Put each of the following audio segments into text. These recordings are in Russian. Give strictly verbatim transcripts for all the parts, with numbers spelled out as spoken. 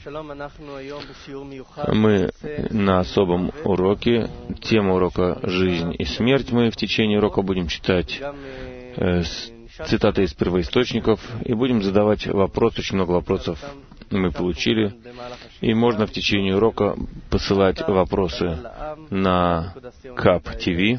Мы на особом уроке, тема урока «Жизнь и смерть». Мы в течение урока будем читать э, цитаты из первоисточников и будем задавать вопросы, очень много вопросов мы получили. И можно в течение урока посылать вопросы на кап ти ви.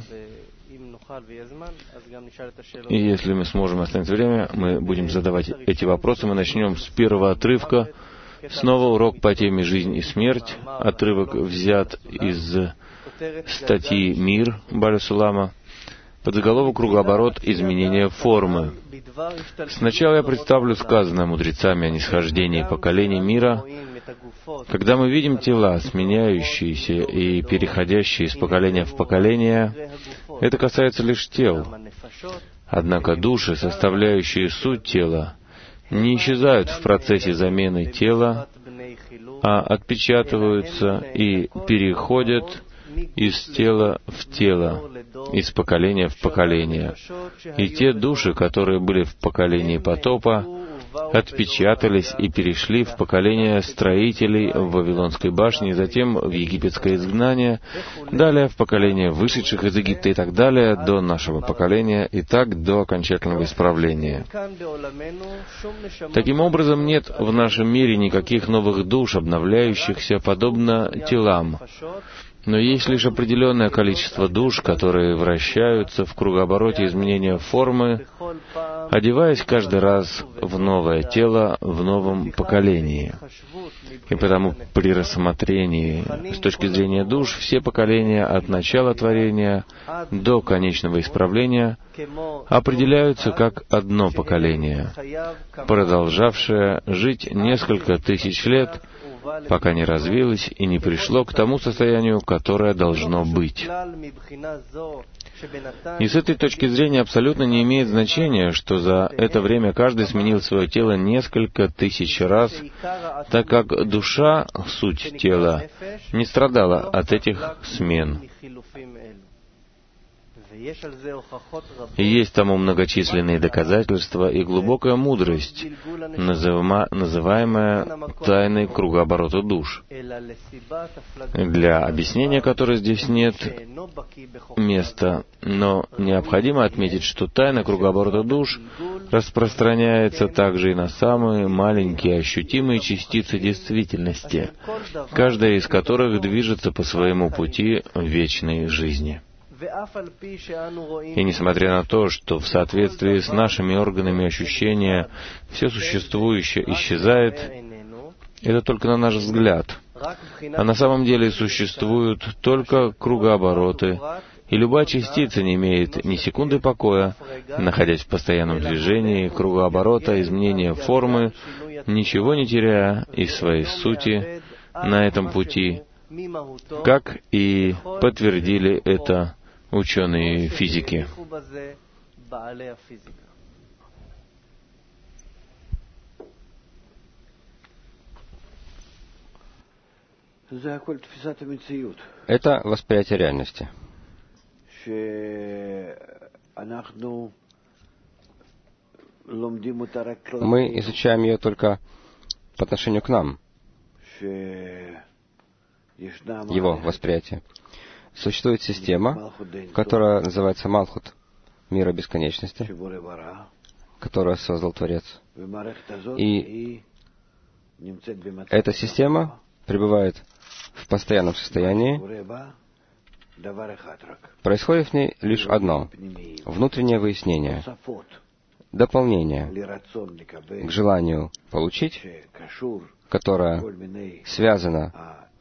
И если мы сможем, останется время, мы будем задавать эти вопросы. Мы начнем с первого отрывка. Снова урок по теме «Жизнь и смерть». Отрывок взят из статьи «Мир» Баля Сулама. Подзаголовок «Кругооборот изменения формы». Сначала я представлю сказанное мудрецами о нисхождении поколений мира. Когда мы видим тела, сменяющиеся и переходящие из поколения в поколение, это касается лишь тел. Однако души, составляющие суть тела, не исчезают в процессе замены тела, а отпечатываются и переходят из тела в тело, из поколения в поколение. И те души, которые были в поколении потопа, отпечатались и перешли в поколение строителей в Вавилонской башне, затем в египетское изгнание, далее в поколение вышедших из Египта и так далее, до нашего поколения, и так до окончательного исправления. Таким образом, нет в нашем мире никаких новых душ, обновляющихся подобно телам. Но есть лишь определенное количество душ, которые вращаются в кругообороте изменения формы, одеваясь каждый раз в новое тело в новом поколении. И потому при рассмотрении с точки зрения душ все поколения от начала творения до конечного исправления определяются как одно поколение, продолжавшее жить несколько тысяч лет, пока не развилось и не пришло к тому состоянию, которое должно быть. И с этой точки зрения абсолютно не имеет значения, что за это время каждый сменил свое тело несколько тысяч раз, так как душа, суть тела, не страдала от этих смен. И есть тому многочисленные доказательства и глубокая мудрость, называема, называемая тайной кругооборота душ, для объяснения которой здесь нет места, но необходимо отметить, что тайна кругооборота душ распространяется также и на самые маленькие ощутимые частицы действительности, каждая из которых движется по своему пути в вечной жизни. И несмотря на то, что в соответствии с нашими органами ощущения все существующее исчезает, это только на наш взгляд. А на самом деле существуют только кругообороты, и любая частица не имеет ни секунды покоя, находясь в постоянном движении кругооборота, изменения формы, ничего не теряя из своей сути на этом пути, как и подтвердили это ученые физики. Это восприятие реальности. Мы изучаем ее только по отношению к нам, его восприятие. Существует система, которая называется Малхут, мира бесконечности, которую создал Творец. И эта система пребывает в постоянном состоянии. Происходит в ней лишь одно — внутреннее выяснение, дополнение к желанию получить, которое связано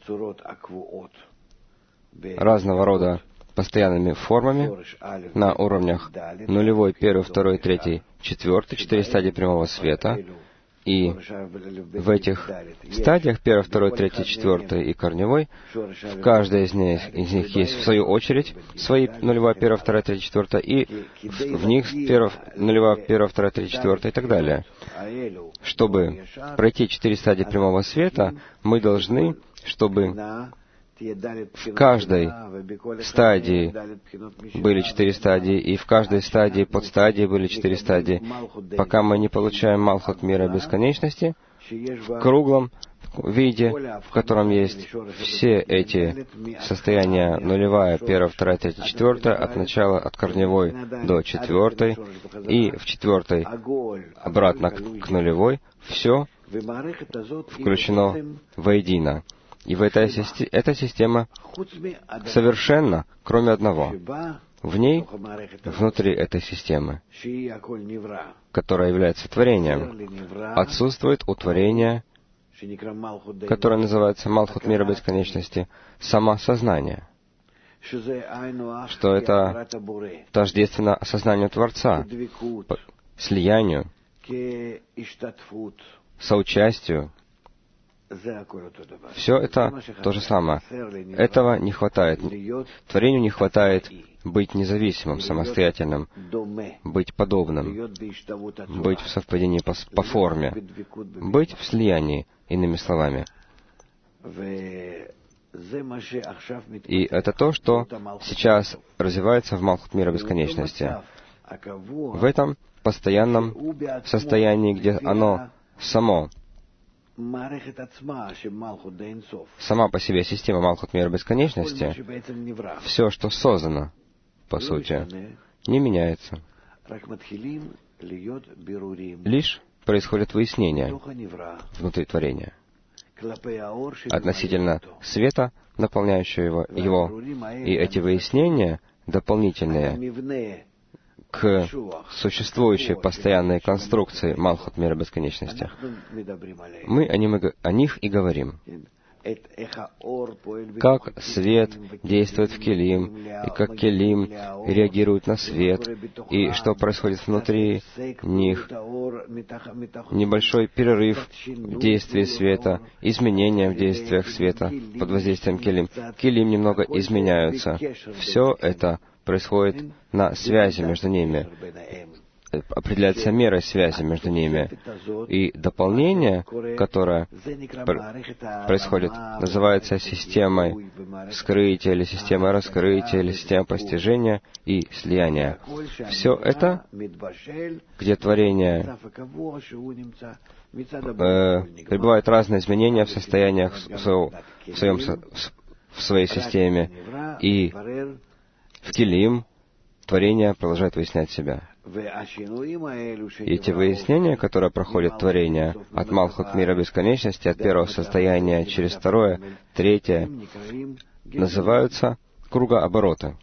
разного рода постоянными формами на уровнях нулевой, первый, второй, третий, четвертый, четыре стадии прямого света. И в этих стадиях, первой, второй, третьей, четвертой и корневой, в каждой из них, из них есть, в свою очередь, свои нулевая, первая, вторая, третья, четвертая, и в них перв, нулевая, первая, вторая, третья, четвертая и так далее. Чтобы пройти четыре стадии прямого света, мы должны, чтобы в каждой стадии были четыре стадии, и в каждой стадии подстадии были четыре стадии. Пока мы не получаем Малхут мира бесконечности, в круглом виде, в котором есть все эти состояния нулевая, первая, вторая, третья, четвертая, от начала, от корневой до четвертой, и в четвертой обратно к, к нулевой, все включено воедино. И в этой, эта система совершенна, кроме одного. В ней, внутри этой системы, которая является творением, отсутствует у творения, которое называется Малхут мира бесконечности, самосознание, что это тождественно осознанию Творца, слиянию, соучастию. Все это то же самое. Этого не хватает. Творению не хватает быть независимым, самостоятельным, быть подобным, быть в совпадении по, по форме, быть в слиянии, иными словами. И это то, что сейчас развивается в Малхут мира бесконечности. В этом постоянном состоянии, где оно само, сама по себе система Малхут мира бесконечности, все, что создано, по сути, не меняется. Лишь происходит выяснение внутри творения относительно света, наполняющего его, его. И эти выяснения дополнительные к существующей постоянной конструкции Малхут мира бесконечности. Мы о, ним, о них и говорим. Как свет действует в келим, и как келим реагирует на свет, и что происходит внутри них, небольшой перерыв в действии света, изменения в действиях света под воздействием келим. Келим немного изменяются. Все это происходит на связи между ними, определяется мерой связи между ними. И дополнение, которое происходит, называется системой вскрытия, или системой раскрытия, или системой постижения и слияния. Все это, где творение э, пребывает разные изменения в состояниях в, своем, в, своем, в своей системе, и в Келим творение продолжает выяснять себя. И эти выяснения, которые проходят творение от Малхут мира бесконечности, от первого состояния через второе, третье, называются кругообороты.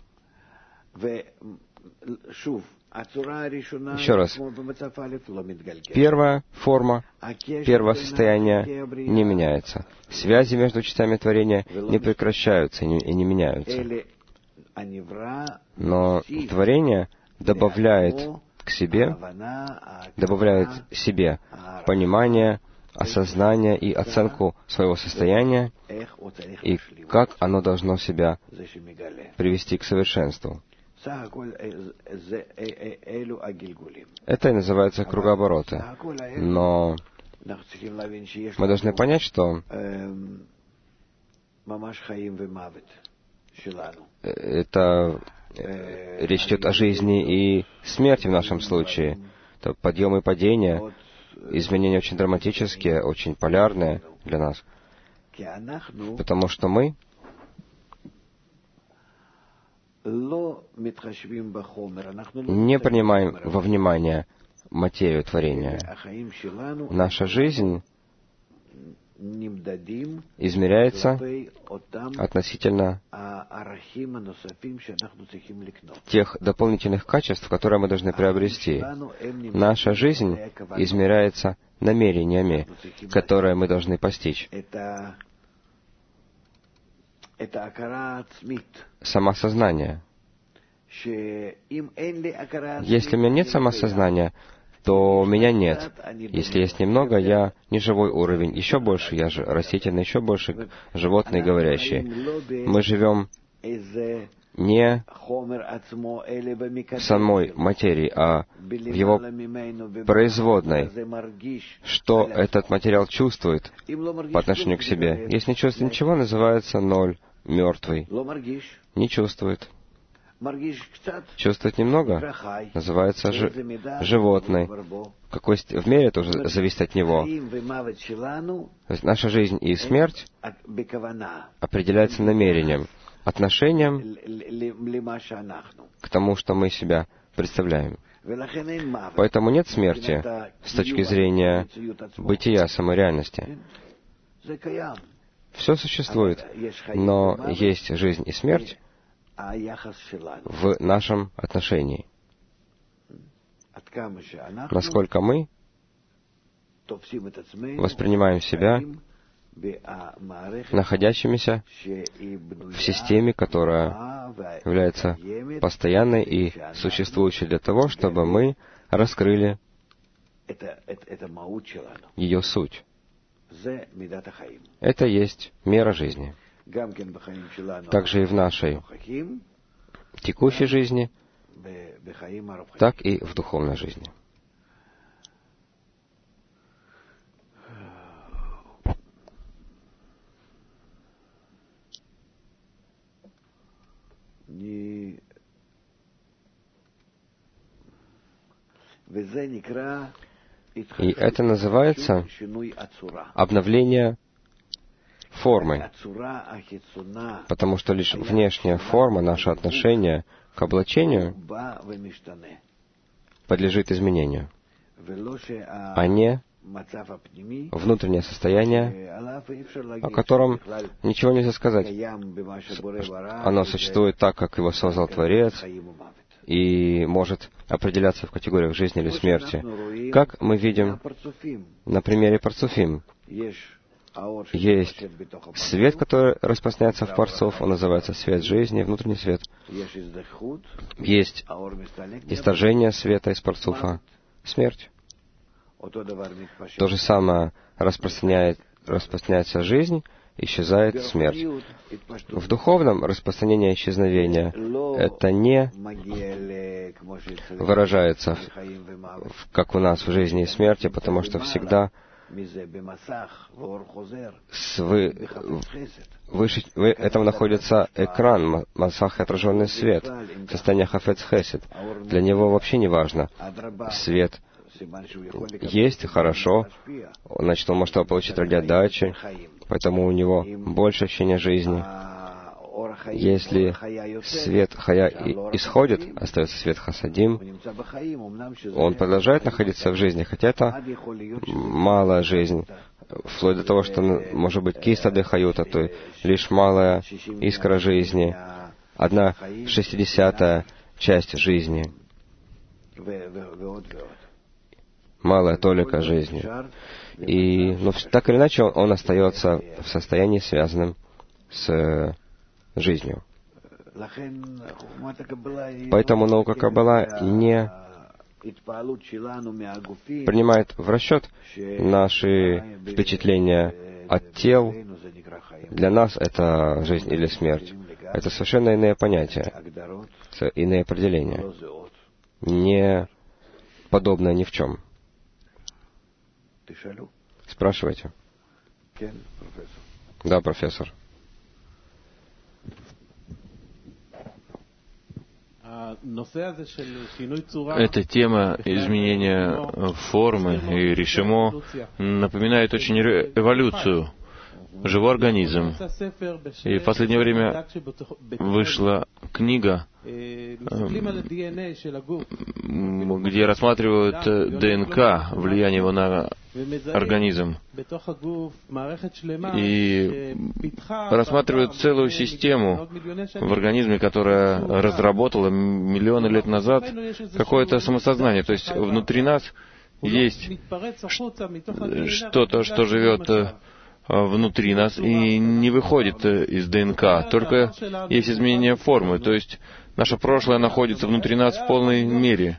Еще раз. Первая форма, первое состояние не меняется. Связи между частями творения не прекращаются и не меняются. Но творение добавляет к себе, добавляет себе понимание, осознание и оценку своего состояния, и как оно должно себя привести к совершенству. Это и называется кругообороты. Но мы должны понять, что это э, речь идет о жизни и смерти в нашем случае. Это подъем и падение, изменения очень драматические, очень полярные для нас. Потому что мы не принимаем во внимание материю творения. Наша жизнь измеряется относительно тех дополнительных качеств, которые мы должны приобрести. Наша жизнь измеряется намерениями, которые мы должны постичь. Самосознание. Если у меня нет самосознания, то меня нет. Если есть немного, я не живой уровень. Еще больше я же растительный, еще больше животный говорящий. Мы живем не в самой материи, а в его производной. Что этот материал чувствует по отношению к себе? Если не чувствует ничего, называется ноль, мертвый. Не чувствует. Чувствовать немного называется жи- животный. в какой ст- в мере это уже зависит от Него. То есть наша жизнь и смерть определяется намерением, отношением к тому, что мы себя представляем. Поэтому нет смерти с точки зрения бытия самой реальности. Все существует, но есть жизнь и смерть в нашем отношении. Насколько мы воспринимаем себя находящимися в системе, которая является постоянной и существующей для того, чтобы мы раскрыли ее суть. Это есть мера жизни. Также и в нашей текущей жизни, так и в духовной жизни. И это называется обновление формы, потому что лишь внешняя форма, наше отношение к облачению подлежит изменению, а не внутреннее состояние, о котором ничего нельзя сказать. Оно существует так, как его создал Творец, и может определяться в категориях жизни или смерти. Как мы видим на примере Парцуфим. Есть свет, который распространяется в Парцуф, он называется свет жизни, внутренний свет. Есть исторжение света из Парцуфа, смерть. То же самое распространяет, распространяется жизнь, исчезает смерть. В духовном распространение исчезновения это не выражается, в, как у нас в жизни и смерти, потому что всегда с вы, выше вы, этого находится экран, масах и отраженный свет, состояние хафец хесед. Для него вообще не важно. Свет есть, хорошо, значит, он может его получить ради отдачи, поэтому у него больше ощущения жизни. Если свет хая исходит, остается свет хасадим, он продолжает находиться в жизни, хотя это малая жизнь, вплоть до того, что может быть киста де хаюта, то есть лишь малая искра жизни, одна шестидесятая часть жизни, малая толика жизни. И, но так или иначе, он, он остается в состоянии, связанном с жизнью. Поэтому наука Каббала не принимает в расчет наши впечатления от тел. Для нас это жизнь или смерть. Это совершенно иные понятия, иные определения, не подобное ни в чем. Спрашивайте. Да, профессор. Эта тема изменения формы и решимо напоминает очень эволюцию, живой организм. И в последнее время вышла книга, где рассматривают ДНК, влияние его на организм, и рассматривают целую систему в организме, которая разработала миллионы лет назад какое-то самосознание. То есть внутри нас есть что-то, что живет внутри нас и не выходит из ДНК, только есть изменение формы, то есть наше прошлое находится внутри нас в полной мере.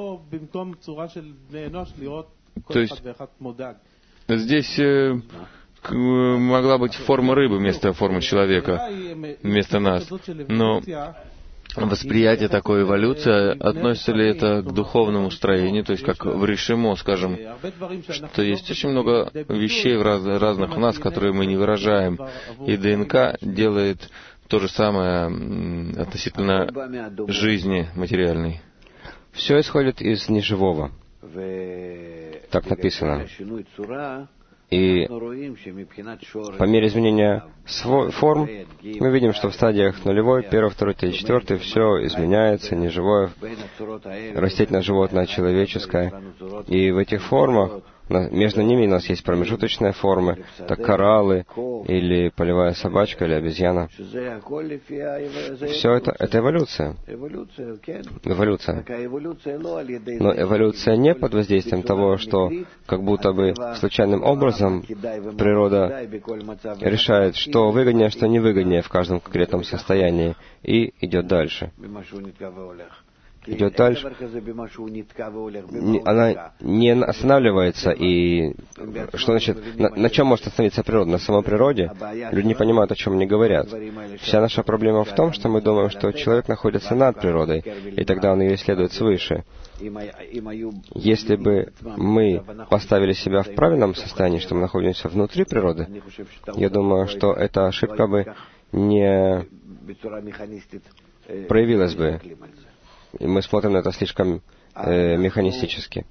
То есть здесь э, могла быть форма рыбы вместо формы человека, вместо нас. Но восприятие такой эволюции, относится ли это к духовному строению, то есть как в решимо, скажем, что есть очень много вещей в раз, разных в нас, которые мы не выражаем, и ДНК делает то же самое относительно жизни материальной. Все исходит из неживого. Так написано. И по мере изменения форм мы видим, что в стадиях нулевой, первой, второй, третьей, четвертой все изменяется, неживое, растительное, животное, человеческое. И в этих формах, между ними у нас есть промежуточные формы, так кораллы, или полевая собачка, или обезьяна. Все это — это эволюция. Эволюция. Но эволюция не под воздействием того, что как будто бы случайным образом природа решает, что выгоднее, что невыгоднее в каждом конкретном состоянии, и идет дальше. Идет дальше. Она не останавливается, и что значит, на, на чем может остановиться природа? На самой природе? Люди не понимают, о чем они говорят. Вся наша проблема в том, что мы думаем, что человек находится над природой, и тогда он ее исследует свыше. Если бы мы поставили себя в правильном состоянии, что мы находимся внутри природы, я думаю, что эта ошибка бы не проявилась бы. И мы смотрим на это слишком э, механистически.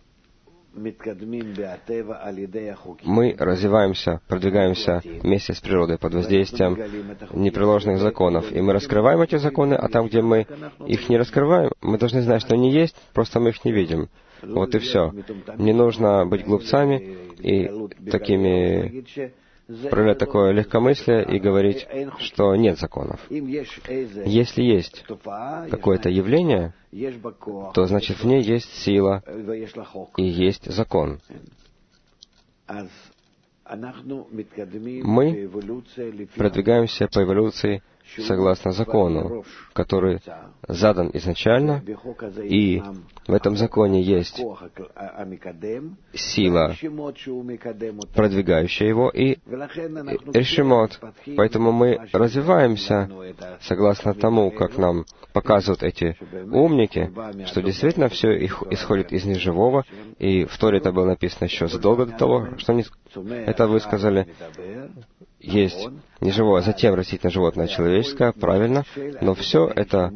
Мы развиваемся, продвигаемся вместе с природой под воздействием непреложных законов. И мы раскрываем эти законы, а там, где мы их не раскрываем, мы должны знать, что они есть, просто мы их не видим. Вот и все. Не нужно быть глупцами и такими... проявлять такое легкомыслие и говорить, что нет законов. Если есть какое-то явление, то значит в ней есть сила и есть закон. Мы продвигаемся по эволюции согласно закону, который задан изначально, и в этом законе есть сила, продвигающая его, и решимот. Поэтому мы развиваемся согласно тому, как нам показывают эти умники, что действительно все их исходит из неживого, и в Торе это было написано еще задолго до того, что они это высказали. Есть неживое, затем растительное, животное, человеческое, правильно, но все это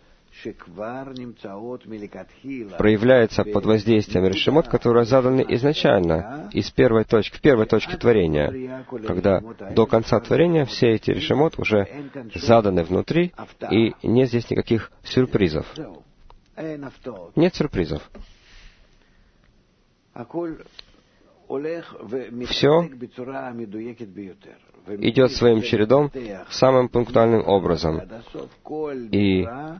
проявляется под воздействием решимот, которые заданы изначально, из первой точки, в первой точке творения, когда до конца творения все эти решимот уже заданы внутри, и нет здесь никаких сюрпризов. Нет сюрпризов. Все идет своим чередом самым пунктуальным образом. И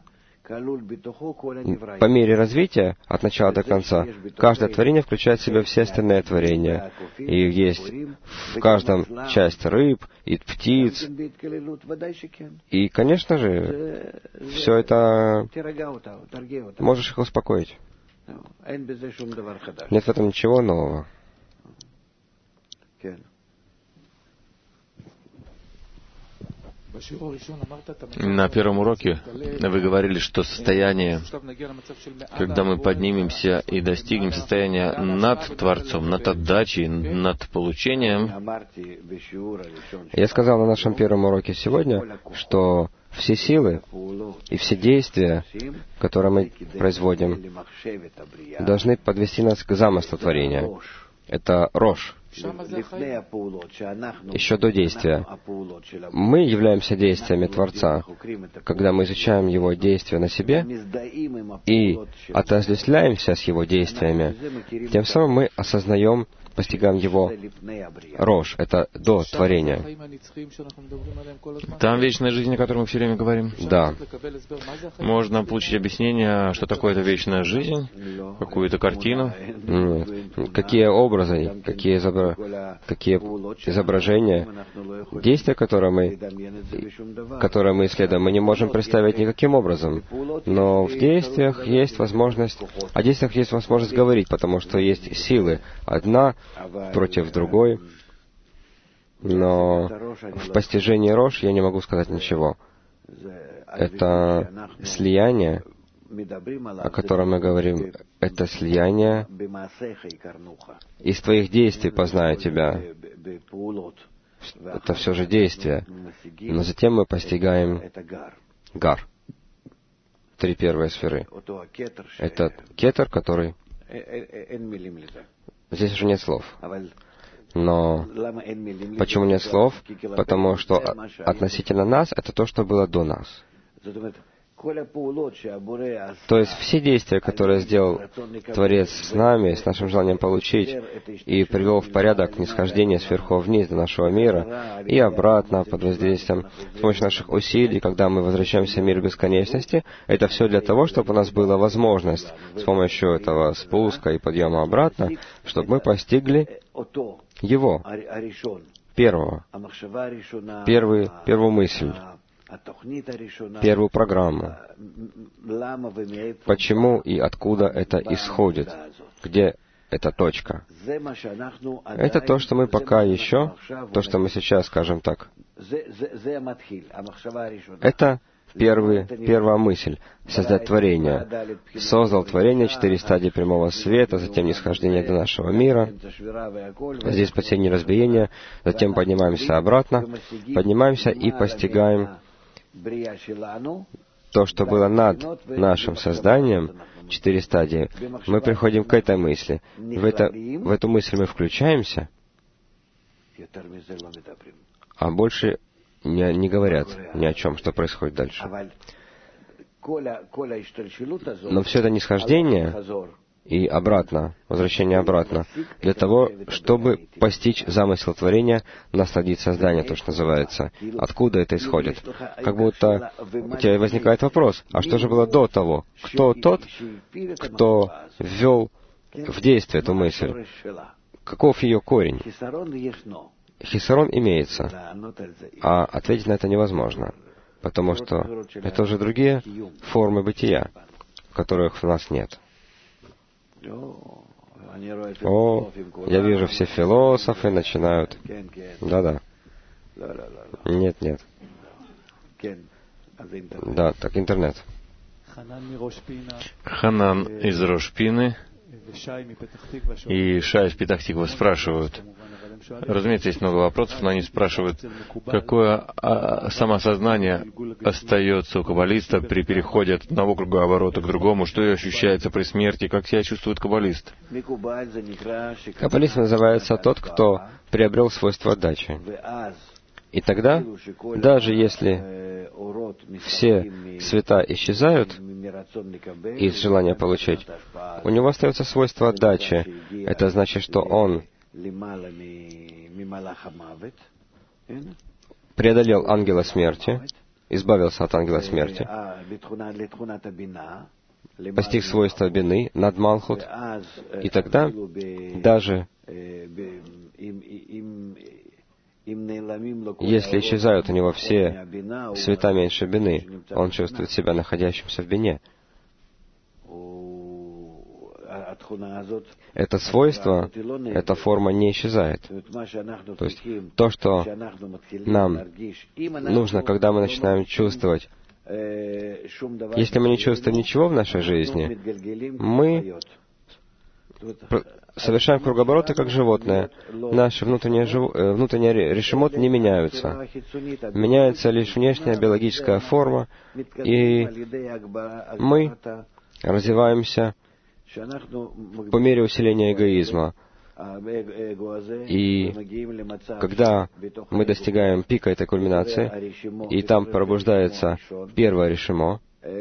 по мере развития, от начала до конца, каждое творение включает в себя все остальные творения. И есть в каждом часть рыб и птиц. И, конечно же, все это... Можешь их успокоить. Нет в этом ничего нового. На первом уроке вы говорили, что состояние, когда мы поднимемся и достигнем состояния над Творцом, над отдачей, над получением. Я сказал на нашем первом уроке сегодня, что все силы и все действия, которые мы производим, должны подвести нас к замыслу творения. Это рош. Еще до действия. Мы являемся действиями Творца, когда мы изучаем Его действия на себе и отождествляемся с Его действиями. Тем самым мы осознаем, постигаем Его рош. Это до творения. Там вечная жизнь, о которой мы все время говорим? Да. Можно получить объяснение, что такое эта вечная жизнь? Какую-то картину? Нет. Какие образы, какие, изобра... какие изображения, действия, которые мы, которые мы исследуем, мы не можем представить никаким образом. Но в действиях есть возможность, о действиях есть возможность говорить, потому что есть силы. Одна против другой. Но в постижении рош я не могу сказать ничего. Это слияние, о котором мы говорим, это слияние из твоих действий познаю тебя. Это все же действие. Но затем мы постигаем гар. Три первые сферы. Это кетер, который Здесь уже нет слов. Но почему нет слов? Потому что относительно нас это то, что было до нас. То есть все действия, которые сделал Творец с нами, с нашим желанием получить, и привел в порядок нисхождение сверху вниз до нашего мира, и обратно под воздействием, с помощью наших усилий, когда мы возвращаемся в мир бесконечности, это все для того, чтобы у нас была возможность с помощью этого спуска и подъема обратно, чтобы мы постигли Его, первого, первый, первую мысль, первую программу. Почему и откуда это исходит? Где эта точка? Это то, что мы пока еще, то, что мы сейчас, скажем так, это первый, первая мысль — создать творение. Создал творение, четыре стадии прямого света, затем нисхождение до нашего мира, здесь падение разбиения, затем поднимаемся обратно, поднимаемся и постигаем то, что было над нашим созданием, четыре стадии. Мы приходим к этой мысли. В, это, в эту мысль мы включаемся, а больше не, не говорят ни о чем, что происходит дальше. Но все это нисхождение и обратно, возвращение обратно, для того, чтобы постичь замысел творения, насладить создание, то, что называется. Откуда это исходит? Как будто у тебя возникает вопрос, а что же было до того? Кто тот, кто ввел в действие эту мысль? Каков ее корень? Хисарон имеется, а ответить на это невозможно, потому что это уже другие формы бытия, которых у нас нет. О, я вижу, все философы начинают. Да-да. Нет, нет. Да, так, интернет. Ханан из Рош-Пины и Шай из Петах-Тиква спрашивают. Разумеется, есть много вопросов, но они спрашивают, какое а, самосознание остается у каббалиста при переходе от одного круговорота к другому, что и ощущается при смерти, как себя чувствует каббалист. Каббалист называется тот, кто приобрел свойство отдачи. И тогда, даже если все света исчезают из желания получить, у него остается свойство отдачи. Это значит, что он преодолел ангела смерти, избавился от ангела смерти, постиг свойства бины над Малхут, и тогда даже если исчезают у него все света меньше бины, он чувствует себя находящимся в бине. Это свойство, эта форма не исчезает. То есть то, что нам нужно, когда мы начинаем чувствовать, если мы не чувствуем ничего в нашей жизни, мы совершаем кругобороты, как животное. Наши внутренние, жив... внутренние решимот не меняются. Меняется лишь внешняя биологическая форма, и мы развиваемся по мере усиления эгоизма. И когда мы достигаем пика этой кульминации, и там пробуждается первое решимо,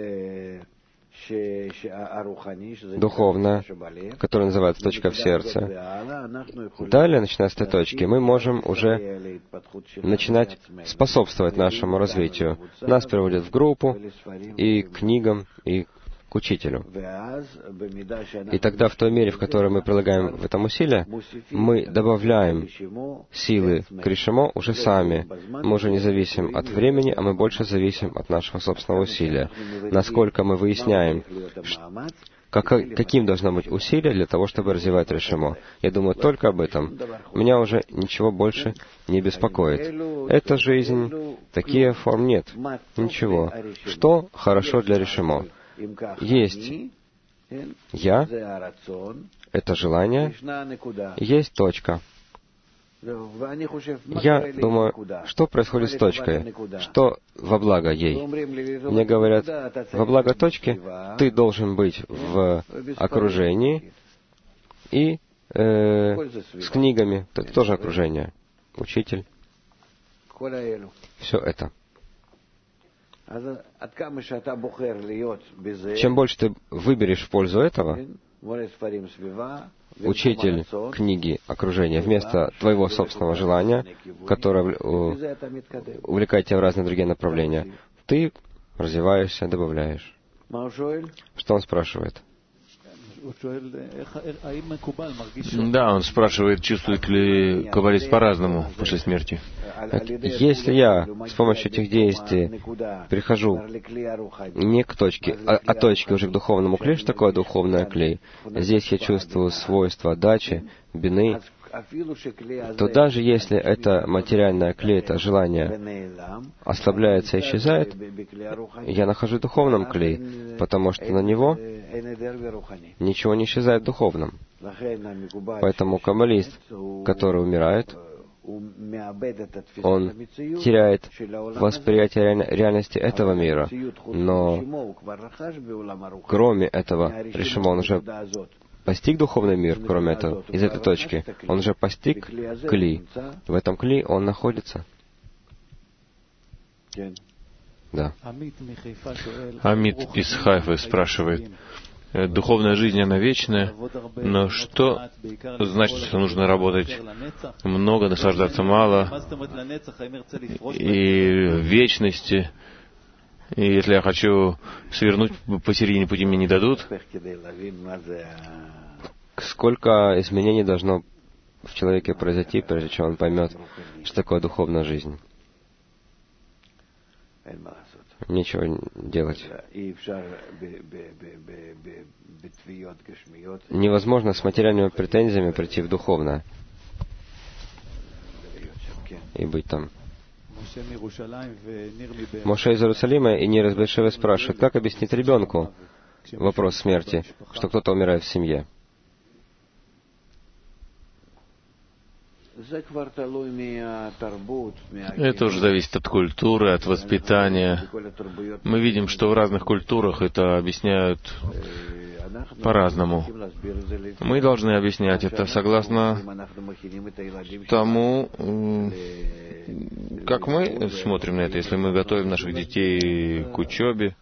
духовное, которое называется точка в сердце. Далее, начиная с этой точки, мы можем уже начинать способствовать нашему развитию. Нас переводят в группу, и к книгам, и к учителю. И тогда, в той мере, в которой мы прилагаем в этом усилие, мы добавляем силы к решимо уже сами. Мы уже не зависим от времени, а мы больше зависим от нашего собственного усилия. Насколько мы выясняем, как, каким должно быть усилие для того, чтобы развивать решимо. Я думаю только об этом. Меня уже ничего больше не беспокоит. Это жизнь, такие форм нет. Ничего. Что хорошо для решимо? Есть «я», это желание, есть точка. Я думаю, что происходит с точкой? Что во благо ей? Мне говорят, во благо точки ты должен быть в окружении, И э, с книгами, это тоже окружение. Учитель. Все это. Чем больше ты выберешь в пользу этого, учитель, книги, окружение, вместо твоего собственного желания, которое увлекает тебя в разные другие направления, ты развиваешься, добавляешь. Что он спрашивает? Да, он спрашивает, чувствует ли каббалист по-разному после смерти. Если я с помощью этих действий прихожу не к точке, а, а точке уже к духовному клею, что такое духовное клей? Здесь я чувствую свойства отдачи, бины, то даже если это материальное клей, это желание ослабляется и исчезает, я нахожусь в духовном клее, потому что на него ничего не исчезает в духовном. Поэтому каббалист, который умирает, он теряет восприятие реальности этого мира, но кроме этого, решимо, он уже постиг духовный мир, кроме этого, из этой точки. Он уже постиг кли. В этом кли он находится. Да. Амит из Хайфы спрашивает, духовная жизнь, она вечная, но что значит, что нужно работать много, наслаждаться мало, и в вечности, и если я хочу свернуть посередине пути, мне не дадут? Сколько изменений должно в человеке произойти, прежде чем он поймет, что такое духовная жизнь? Нечего делать. Невозможно с материальными претензиями прийти в духовное и быть там. Моше из Иерусалима и Нир из Бейшевы спрашивают, как объяснить ребенку вопрос смерти, что кто-то умирает в семье? Это уже зависит от культуры, от воспитания. Мы видим, что в разных культурах это объясняют по-разному. Мы должны объяснять это согласно тому, как мы смотрим на это. Если мы готовим наших детей к учебе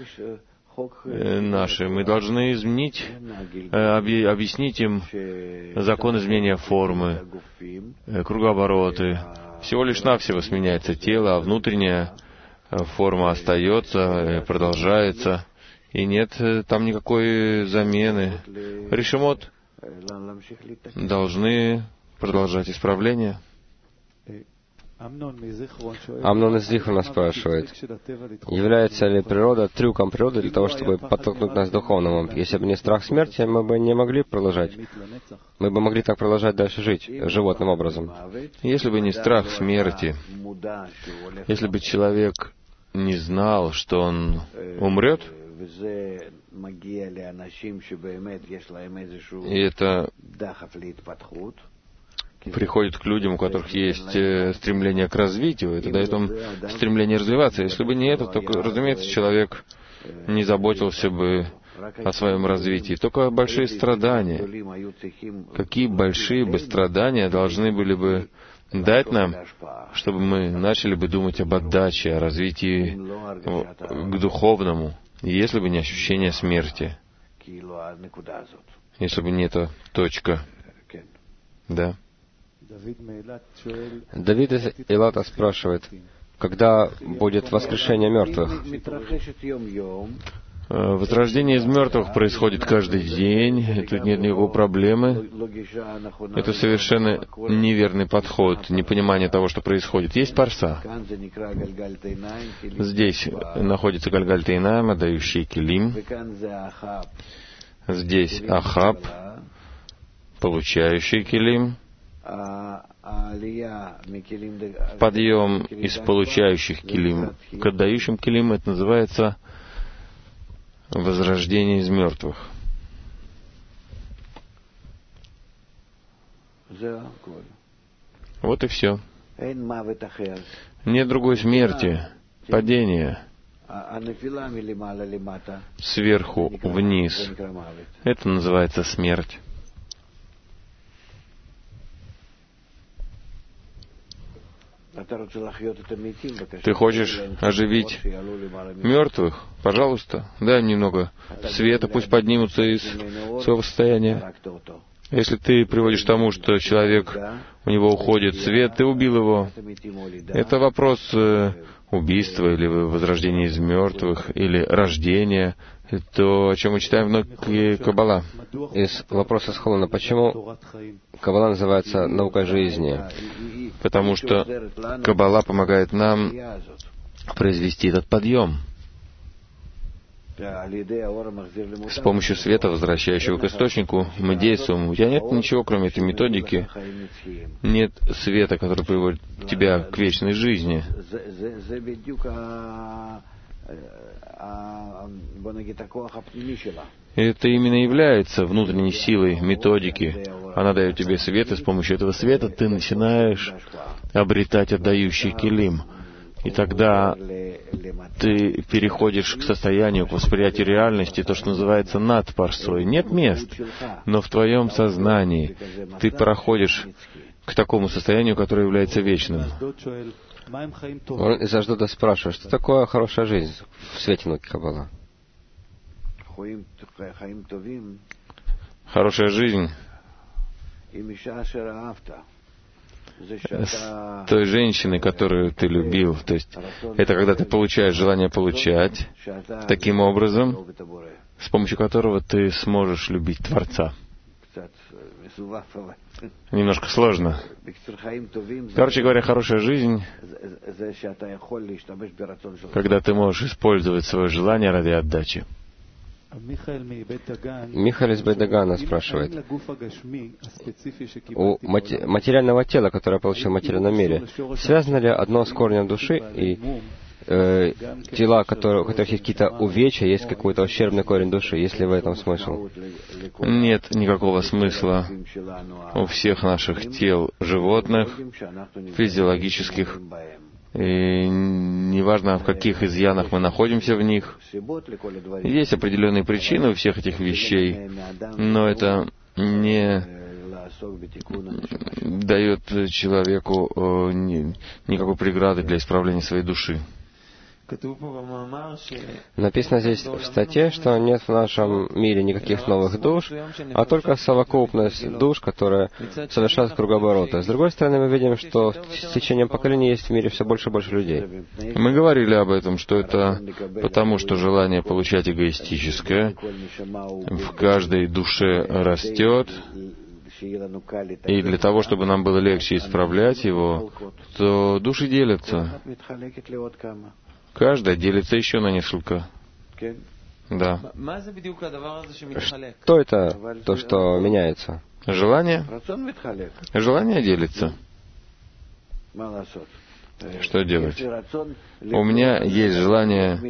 нашей, мы должны изменить, объяснить им закон изменения формы, кругообороты. Всего лишь навсего сменяется тело, а внутренняя форма остается, продолжается, и нет там никакой замены. Решимот должны продолжать исправление. Амнон из Зихрона спрашивает, является ли природа трюком природы для того, чтобы подтолкнуть нас к духовному? Если бы не страх смерти, мы бы не могли продолжать. Мы бы могли так продолжать дальше жить, животным образом. Если бы не страх смерти, если бы человек не знал, что он умрет, и это приходит к людям, у которых есть стремление к развитию, это дает им стремление развиваться. Если бы не это, то, разумеется, человек не заботился бы о своем развитии. Только большие страдания. Какие большие бы страдания должны были бы дать нам, чтобы мы начали бы думать об отдаче, о развитии к духовному, если бы не ощущение смерти, если бы не эта точка. Да. Давид из Илата спрашивает, когда будет воскрешение мертвых? Возрождение из мертвых происходит каждый день, и тут нет никакой проблемы. Это совершенно неверный подход, непонимание того, что происходит. Есть парса. Здесь находится Гальгаль-Тейнаим, дающий килим. Здесь Ахаб, получающий килим. Подъем из получающих килим к отдающим килим, это называется возрождение из мертвых. Вот и все. Нет другой смерти, падения сверху вниз. Это называется смерть. Ты хочешь оживить мертвых? Пожалуйста, дай им немного света, пусть поднимутся из своего состояния. Если ты приводишь к тому, что человек, у него уходит свет, ты убил его. Это вопрос убийства или возрождения из мертвых, или рождения. То, о чем мы читаем в книге Каббала. Из вопроса Схолана, почему Каббала называется наукой жизни? Потому что Каббала помогает нам произвести этот подъем. С помощью света, возвращающего к источнику, мы действуем. У тебя нет ничего, кроме этой методики. Нет света, который приводит тебя к вечной жизни. Это именно является внутренней силой методики. Она дает тебе свет, и с помощью этого света ты начинаешь обретать отдающий килим. И тогда ты переходишь к состоянию, к восприятию реальности, то, что называется над парсой. Нет мест, но в твоем сознании ты проходишь к такому состоянию, которое является вечным. Он из Аждода спрашивает, что такое хорошая жизнь в свете науки Каббала? Хорошая жизнь с той женщиной, которую ты любил. То есть это когда ты получаешь желание получать, таким образом, с помощью которого ты сможешь любить Творца. Немножко сложно. Короче говоря, хорошая жизнь, когда ты можешь использовать свое желание ради отдачи. Михаил из Бейдагана спрашивает, у мати- материального тела, которое получил в материальном мире, связано ли одно с корнем души, и э, тела, которые, у которых есть какие-то увечья, есть какой-то ущербный корень души? Есть ли в этом смысл? Нет никакого смысла у всех наших тел животных, физиологических, и неважно, в каких изъянах мы находимся в них. Есть определенные причины у всех этих вещей, но это не дает человеку никакой преграды для исправления своей души. Написано здесь в статье, что нет в нашем мире никаких новых душ, а только совокупность душ, которые совершают кругообороты. С другой стороны, мы видим, что с течением поколений есть в мире все больше и больше людей. Мы говорили об этом, что это потому, что желание получать эгоистическое в каждой душе растет, и для того, чтобы нам было легче исправлять его, то души делятся. Каждая делится еще на несколько. Да. Что это, то, что меняется? Желание. Желание делится. Что делать? У меня есть желание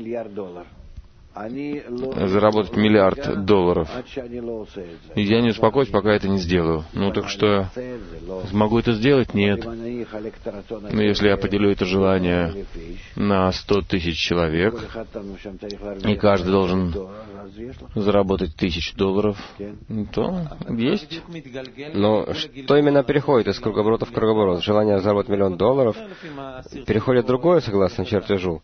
заработать миллиард долларов. И я не успокоюсь, пока это не сделаю. Ну так что, смогу это сделать? Нет. Но если я поделю это желание на сто тысяч человек, и каждый должен заработать тысячу долларов, то есть. Но что именно переходит из кругоборота в кругоборот? Желание заработать миллион долларов переходит в другое, согласно чертежу?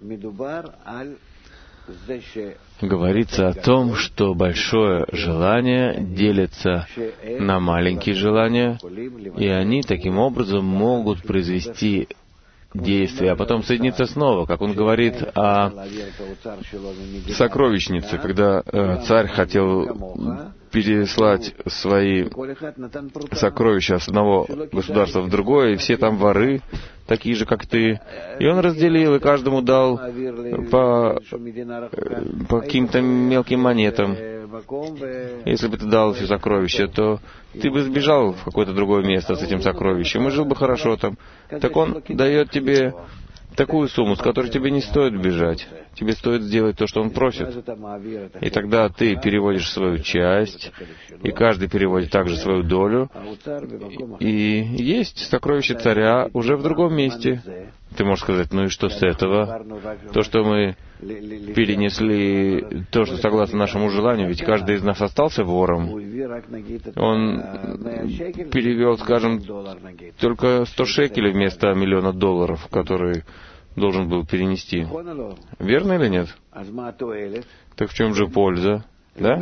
Говорится о том, что большое желание делится на маленькие желания, и они таким образом могут произвести действие, а потом соединиться снова, как он говорит о сокровищнице, когда э, царь хотел переслать свои сокровища с одного государства в другое, и все там воры, такие же, как ты. И он разделил, и каждому дал по, по каким-то мелким монетам. Если бы ты дал все сокровища, то ты бы сбежал в какое-то другое место с этим сокровищем и жил бы хорошо там. Так он дает тебе такую сумму, с которой тебе не стоит бежать. Тебе стоит сделать то, что он просит. И тогда ты переводишь свою часть, и каждый переводит также свою долю. И есть сокровище царя уже в другом месте. Ты можешь сказать, ну и что с этого? То, что мы перенесли то, что согласно нашему желанию, ведь каждый из нас остался вором. Он перевел, скажем, только сто шекелей вместо миллиона долларов, которые должен был перенести. Верно или нет? Так в чем же польза? Да?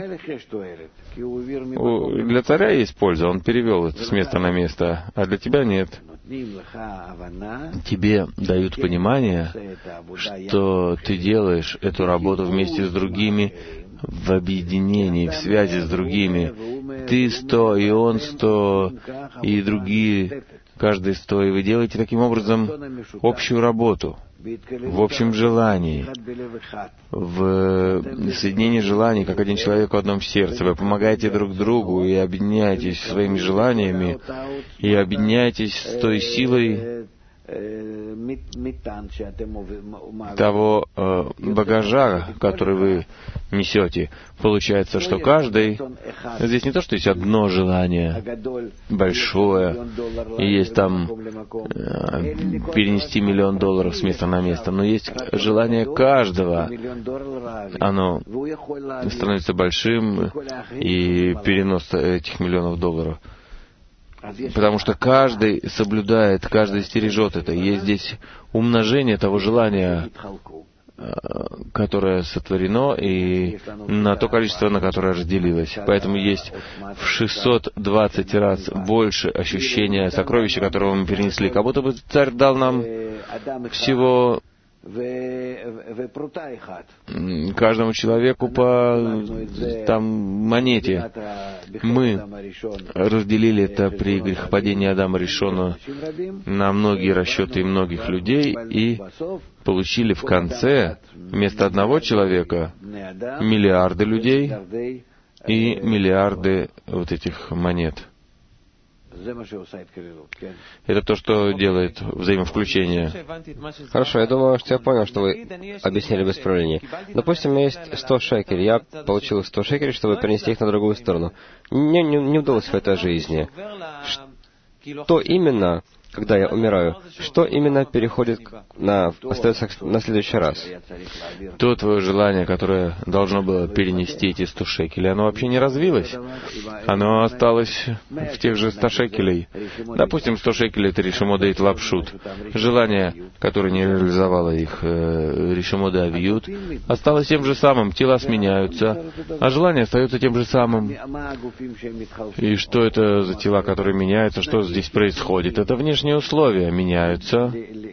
Для царя есть польза, он перевел это с места на место, а для тебя нет. Тебе дают понимание, что ты делаешь эту работу вместе с другими, в объединении, в связи с другими. Ты сто, и он сто, и другие, каждый сто, и вы делаете таким образом общую работу, в общем желании, в соединении желаний, как один человек в одном сердце. Вы помогаете друг другу и объединяетесь своими желаниями, и объединяетесь с той силой того э, багажа, который вы несете. Получается, что каждый... Здесь не то, что есть одно желание большое, и есть там э, перенести миллион долларов с места на место, но есть желание каждого. Оно становится большим, и перенос этих миллионов долларов. Потому что каждый соблюдает, каждый стережет это. Есть здесь умножение того желания, которое сотворено, и на то количество, на которое разделилось. Поэтому есть в шестьсот двадцать раз больше ощущения сокровища, которого мы перенесли. Как будто бы царь дал нам всего каждому человеку по там монете. Мы разделили это при грехопадении Адама Ришона на многие расчеты многих людей и получили в конце вместо одного человека миллиарды людей и миллиарды вот этих монет. Это то, что делает взаимовключение. Хорошо, я думаю, что я понял, что вы объяснили в исправлении. Допустим, у меня есть сто шекелей, я получил сто шекелей, чтобы перенести их на другую сторону. Мне не, не удалось в этой жизни. Что именно, когда я умираю, что именно переходит на, остается на следующий раз? То твое желание, которое должно было перенести эти сто шекелей, оно вообще не развилось. Оно осталось в тех же ста шекелей. Допустим, сто шекелей — это Ришимода и Тлапшут. Желание, которое не реализовало их э, Ришимода Авиют, осталось тем же самым. Тела сменяются, а желание остается тем же самым. И что это за тела, которые меняются? Что здесь происходит? Это внешние условия меняются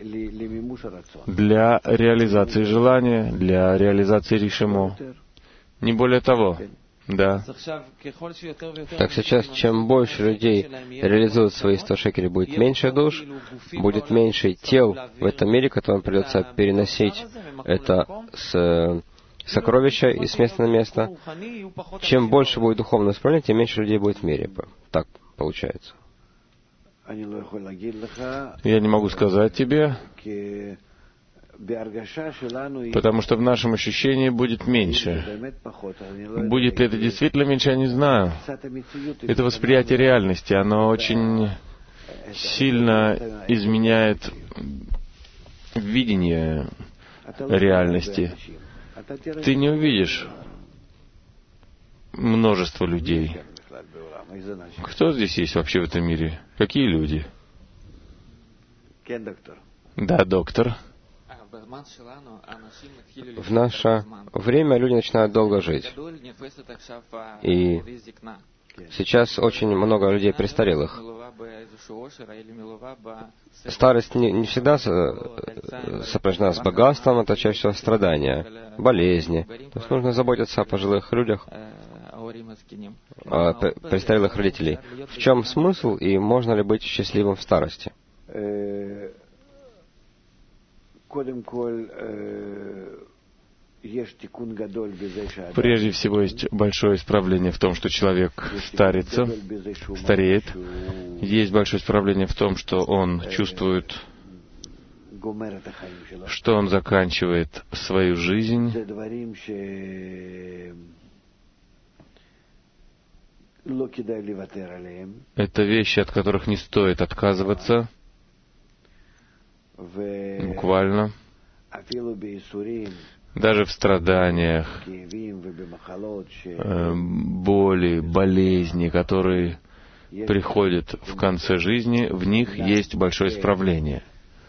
для реализации желания, для реализации Ришимо. Не более того. Да. Так сейчас, чем больше людей реализуют свои сто шекелей, будет меньше душ, будет меньше тел в этом мире, которым придется переносить это с сокровища из места на место. Чем больше будет духовное исправление, тем меньше людей будет в мире. Так получается. Я не могу сказать тебе, потому что в нашем ощущении будет меньше. Будет ли это действительно меньше, я не знаю. Это восприятие реальности, оно очень сильно изменяет видение реальности. Ты не увидишь множество людей. Кто здесь есть вообще в этом мире? Какие люди? Да, доктор. В наше время люди начинают долго жить. И сейчас очень много людей престарелых. Старость не, не всегда сопряжена с богатством, это чаще всего страдания, болезни. То есть нужно заботиться о пожилых людях, о престарелых родителей. В чем смысл и можно ли быть счастливым в старости? Прежде всего, есть большое исправление в том, что человек старится, стареет. Есть большое исправление в том, что он чувствует, что он заканчивает свою жизнь. Это вещи, от которых не стоит отказываться. Буквально. даже в страданиях, боли, болезни, которые приходят в конце жизни, в них есть большое исправление.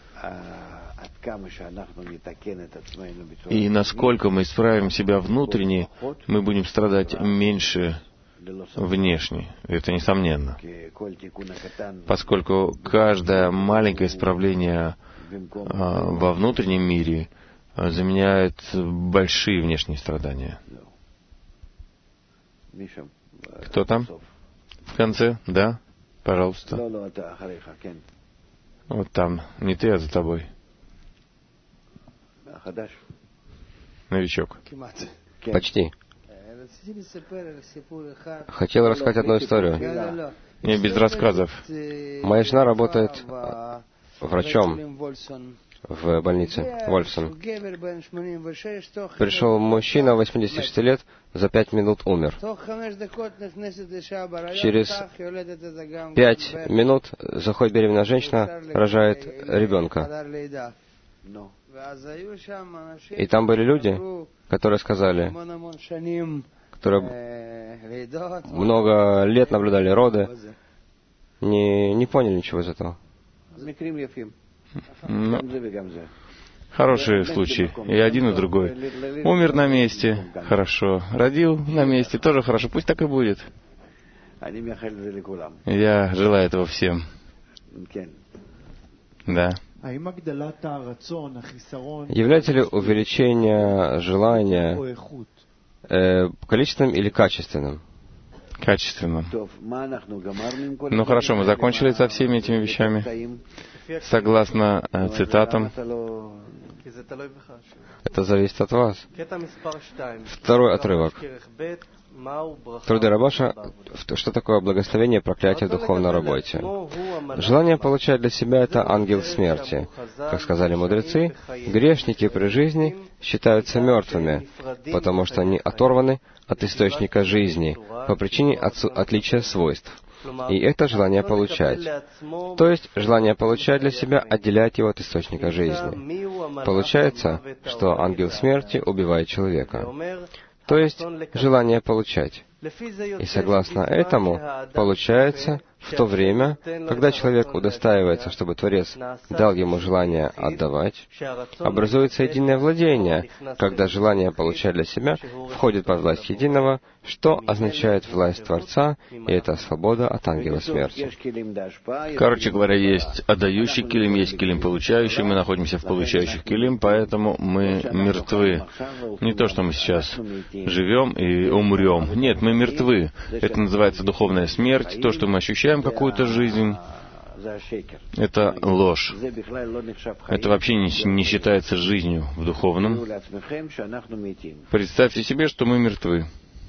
И насколько мы исправим себя внутренне, мы будем страдать меньше внешне. Это несомненно. Поскольку каждое маленькое исправление во внутреннем мире заменяет большие внешние страдания. Кто там? В конце? Да? Пожалуйста. Вот там. Не ты, а за тобой. Новичок. Почти. Хотел рассказать одну историю. Не, без рассказов. Моя жена работает врачом в больнице Вольфсон. Пришел мужчина восьмидесяти шести лет, за пять минут умер. Через пять минут заходит беременная женщина, рожает ребенка. И там были люди, которые сказали, которые много лет наблюдали роды, не, не поняли ничего из этого. Но хорошие случаи. И один, и другой. Умер на месте, хорошо. Родил на месте, тоже хорошо. Пусть так и будет. Я желаю этого всем. Да. Является ли увеличение желания э, количественным или качественным? Качественным. Ну хорошо, мы закончили со всеми этими вещами. Согласно э, цитатам, это зависит от вас. Второй отрывок. Труды Рабаша, что такое благословение и проклятие в духовной работе. Желание получать для себя — это ангел смерти. Как сказали мудрецы, грешники при жизни считаются мертвыми, потому что они оторваны от источника жизни по причине отличия свойств. И это желание получать. То есть желание получать для себя отделяет его от источника жизни. Получается, что ангел смерти убивает человека. То есть желание получать. И согласно этому, получается, в то время, когда человек удостаивается, чтобы Творец дал ему желание отдавать, образуется единое владение, когда желание получать для себя входит под власть единого, что означает власть Творца, и это свобода от ангела смерти. Короче говоря, есть отдающий килим, есть килим получающий, мы находимся в получающих килим, поэтому мы мертвы. Не то, что мы сейчас живем и умрем. Нет, мы мертвы. Это называется духовная смерть. То, что мы ощущаем какую-то жизнь, это ложь. Это вообще не, не считается жизнью в духовном. Представьте себе, что мы мертвы.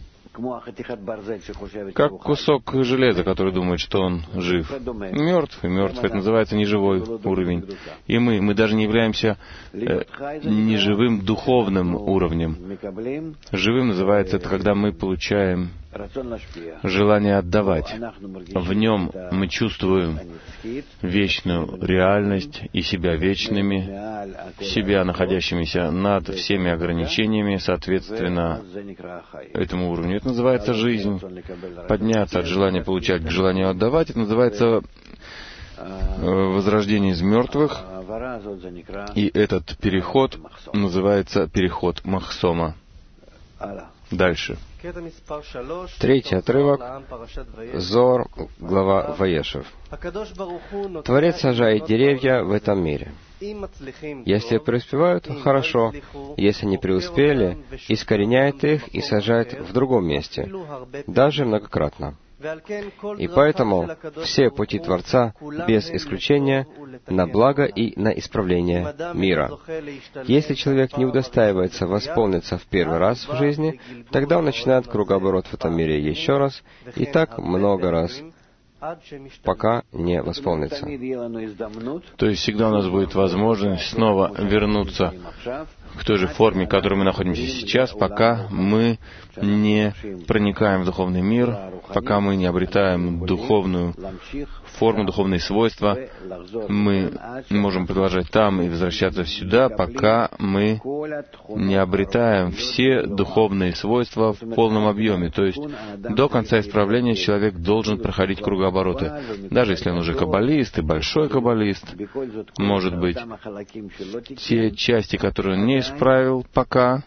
Как кусок железа, который думает, что он жив. Мертв и мертв. Это называется неживой уровень. И мы, мы даже не являемся э, неживым духовным уровнем. Живым называется это, когда мы получаем желание отдавать. В нем мы чувствуем вечную реальность и себя вечными, себя находящимися над всеми ограничениями, соответственно, этому уровню. Это называется жизнь. Подняться от желания получать к желанию отдавать, это называется возрождение из мертвых. И этот переход называется переход Махсома. Дальше. Третий отрывок. Зор, глава Ваешев. Творец сажает деревья в этом мире. Если преуспевают, хорошо. Если не преуспели, искореняет их и сажает в другом месте, даже многократно. И поэтому все пути Творца, без исключения, на благо и на исправление мира. Если человек не удостаивается восполниться в первый раз в жизни, тогда он начинает кругооборот в этом мире еще раз, и так много раз, пока не восполнится. То есть всегда у нас будет возможность снова вернуться к той же форме, в которой мы находимся сейчас, пока мы не проникаем в духовный мир пока мы не обретаем духовную форму, духовные свойства, мы можем продолжать там и возвращаться сюда, пока мы не обретаем все духовные свойства в полном объеме. То есть до конца исправления человек должен проходить кругообороты. Даже если он уже каббалист и большой каббалист, может быть, те части, которые он не исправил пока,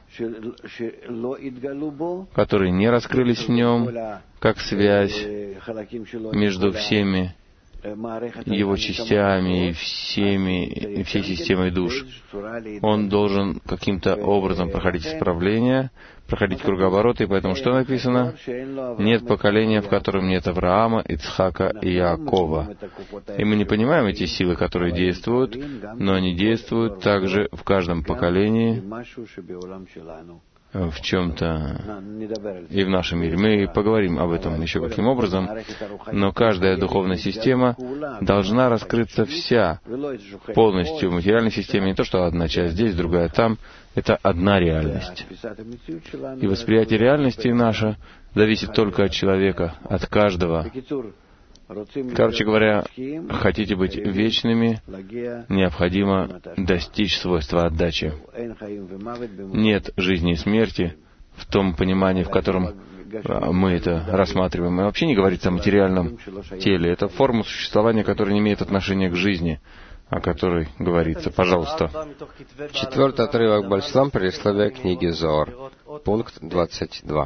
которые не раскрылись в нем, как связь между всеми его частями и всеми, и всей системой душ. Он должен каким-то образом проходить исправление, проходить круговороты, и поэтому что написано? Нет поколения, в котором нет Авраама, Ицхака и Яакова. И мы не понимаем эти силы, которые действуют, но они действуют также в каждом поколении, в чем-то и в нашем мире. Мы поговорим об этом еще каким образом, но каждая духовная система должна раскрыться вся, полностью в материальной системе, не то, что одна часть здесь, другая там, это одна реальность. И восприятие реальности наше зависит только от человека, от каждого. Короче говоря, хотите быть вечными, необходимо достичь свойства отдачи. Нет жизни и смерти в том понимании, в котором мы это рассматриваем. И вообще не говорится о материальном теле. Это форма существования, которая не имеет отношения к жизни, о которой говорится. Пожалуйста. Четвертый отрывок Бальшлам, предисловие книги Зоар. Пункт двадцать два.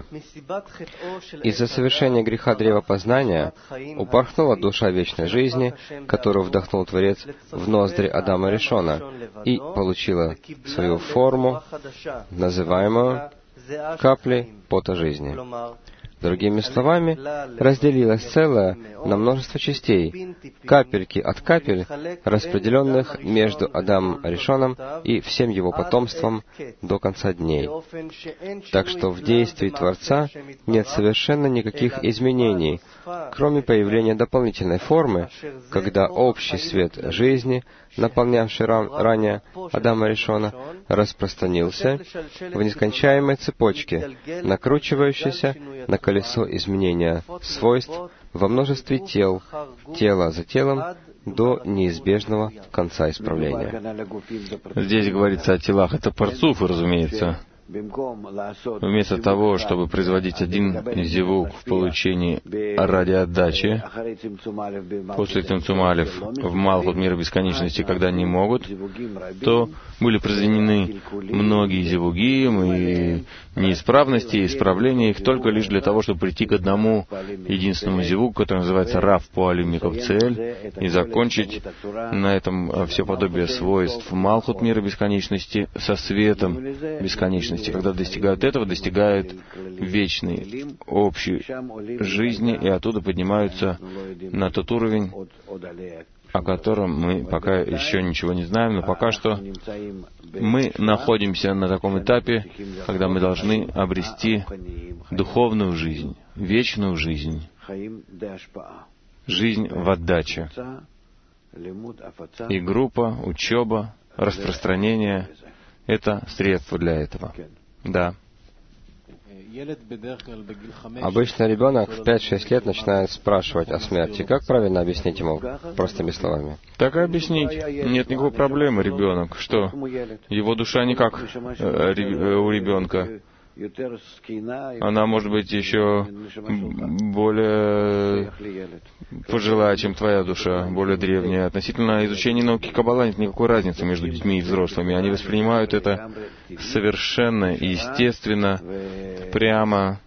Из-за совершения греха древа познания упорхнула душа вечной жизни, которую вдохнул Творец в ноздри Адама Ришона, и получила свою форму, называемую каплей пота жизни. Другими словами, разделилось целое на множество частей, капельки от капель, распределенных между Адамом Ришоном и всем его потомством до конца дней. Так что в действии Творца нет совершенно никаких изменений, кроме появления дополнительной формы, когда общий свет жизни, наполнявший ран, ранее Адама Ришона, распространился в нескончаемой цепочке, накручивающейся на колесо изменения свойств во множестве тел, тело за телом, до неизбежного конца исправления. Здесь говорится о телах. Это парцуфы, разумеется. Вместо того, чтобы производить один зевук в получении ради отдачи, после Цимцум алеф в Малхут мира бесконечности, когда не могут, то были произведены многие зевугим и неисправности, и исправления их только лишь для того, чтобы прийти к одному единственному зевуку, который называется Рав Пуалим Миков Цель, и закончить на этом все подобие свойств Малхут мира бесконечности со светом бесконечности. Когда достигают этого, достигают вечной, общей жизни, и оттуда поднимаются на тот уровень, о котором мы пока еще ничего не знаем, но пока что мы находимся на таком этапе, когда мы должны обрести духовную жизнь, вечную жизнь, жизнь в отдаче. И группа, учеба, распространение — это средство для этого. Да. Обычно ребенок в пять-шесть лет начинает спрашивать о смерти. Как правильно объяснить ему простыми словами? Так и объяснить. Нет никакой проблемы, ребенок. Что? Его душа не как э, у ребенка. Она может быть еще более пожилая, чем твоя душа, более древняя. Относительно изучения науки Каббала нет никакой разницы между детьми и взрослыми. Они воспринимают это совершенно естественно, прямо.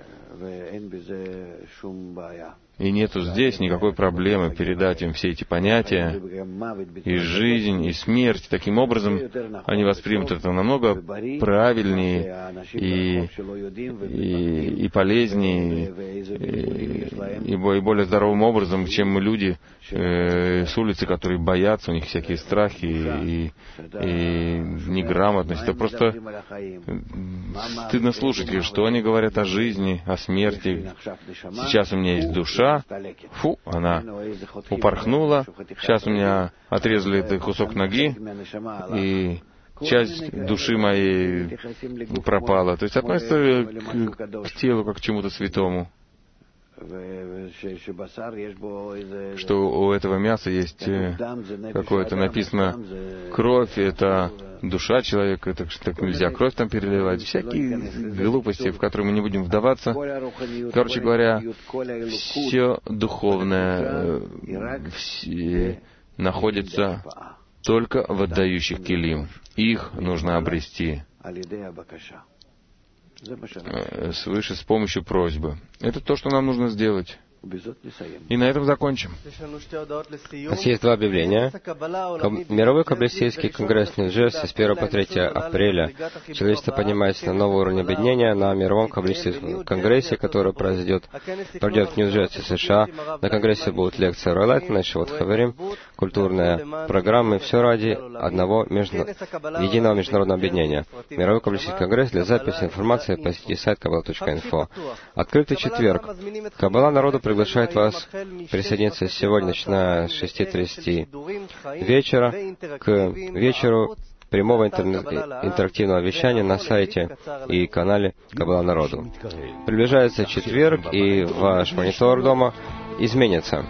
И нету здесь никакой проблемы передать им все эти понятия, и жизнь, и смерть. Таким образом, они воспримут это намного правильнее и, и, и полезнее, и, и более здоровым образом, чем мы люди э, с улицы, которые боятся, у них всякие страхи и, и неграмотность. Это просто стыдно слушать, что они говорят о жизни, о смерти. Сейчас у меня есть душа, фу, она упорхнула, сейчас у меня отрезали этот кусок ноги, и часть души моей пропала. То есть относится к, к телу как к чему-то святому. что у этого мяса есть какое-то написано кровь, это душа человека, так что так нельзя кровь там переливать, всякие глупости, в которые мы не будем вдаваться. Короче говоря, все духовное все находится только в отдающих келим. Их нужно обрести свыше с помощью просьбы. Это то, что нам нужно сделать. И на этом закончим. У нас есть два объявления. Мировой каббалистический конгресс в Нью-Джерси с первого по третье апреля. Человечество поднимается на новый уровень объединения на Мировом каббалистическом конгрессе, который произойдет, пройдет в Нью-Джерси, США. На конгрессе будут лекции Ройлайт, Шивот Хаверим, культурные программы, все ради одного между... единого международного объединения. Мировой каббалистический конгресс. Для записи информации посетите сайт каббала точка инфо. Открытый четверг. Каббала народу приглашает вас присоединиться сегодня, начиная с шести тридцати вечера, к вечеру прямого интерактивного вещания на сайте и канале Каббала народу. Приближается четверг, и ваш монитор дома изменится.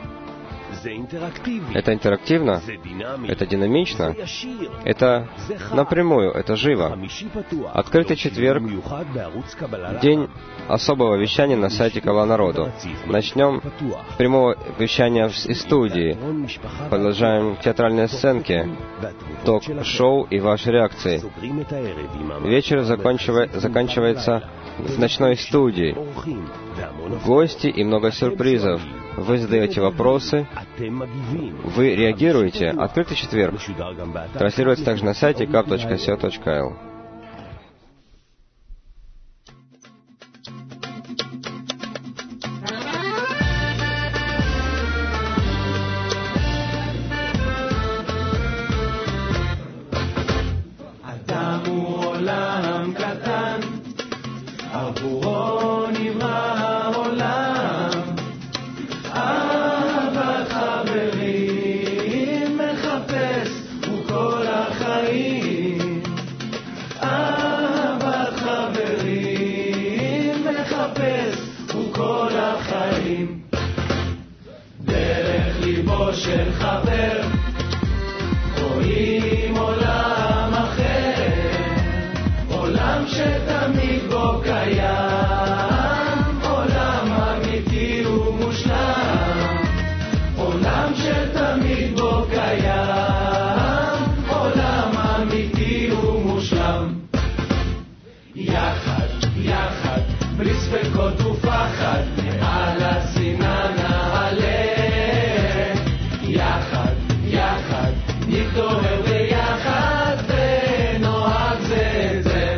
Это интерактивно, это динамично, это напрямую, это живо. Открытый четверг, день особого вещания на сайте Каббала народу. Начнем с прямого вещания из студии. Продолжаем театральные сценки, ток-шоу и ваши реакции. Вечер заканчивается в ночной студии. Гости и много сюрпризов. Вы задаете вопросы, вы реагируете. Открытый четверг транслируется также на сайте каб точка си о точка эл. של חבר, רואים עולם אחר, עולם שתמיד בו קיים, עולם אמיתי ומושלם, עולם שתמיד בו קיים, עולם אמיתי ומושלם. יחד, יחד, בלי ספקות ופחד, מעל השנאה נעלה. יחד, יחד, נתעורר ביחד ונוהג זה את זה.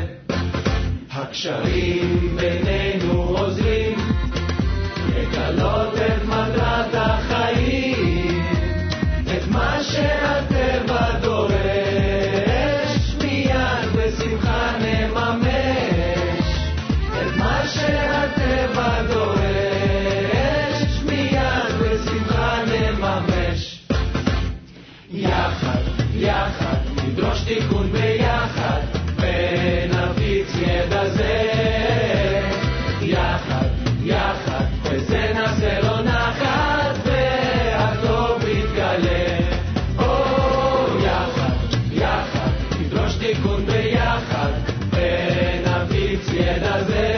הקשרים בינינו עוזרים לגלות את מטרת החיים, את מה שהטבע דורש, מיד בשמחה נממש. את מה שהטבע דורש, מיד בשמחה נממש. יחד, יחד, נדרוש תיקון ביחד, ונפיץ ידע זה. יחד, יחד, וזה נעשה לו נחת, והטוב יתגלה. או, יחד, יחד, נדרוש תיקון ביחד, ונפיץ ידע זה.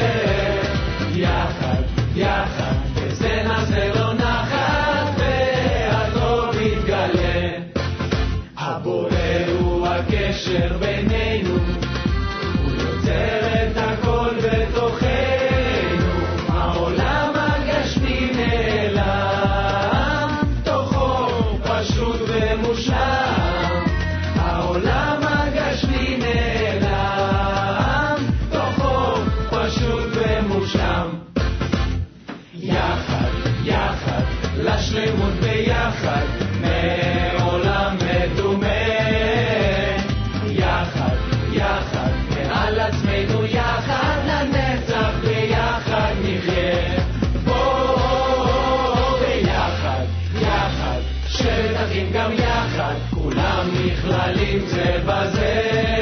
יחד, יחד, וזה נעשה לו נחת, והטוב יתגלה. הבורא הוא הקשר בינינו, הוא יוצר את הכל בתוכנו. העולם הגשמי נעלם, תוכו פשוט ומושלם. העולם הגשמי נעלם, תוכו פשוט ומושלם. יחד, יחד, לשלמות ביחד, מעולם מדומה. יחד, יחד, מעל עצמנו יחד, לנצח ביחד נחיה. בוא ביחד, יחד, שבט אחים גם יחד, כולם נכללים זה בזה.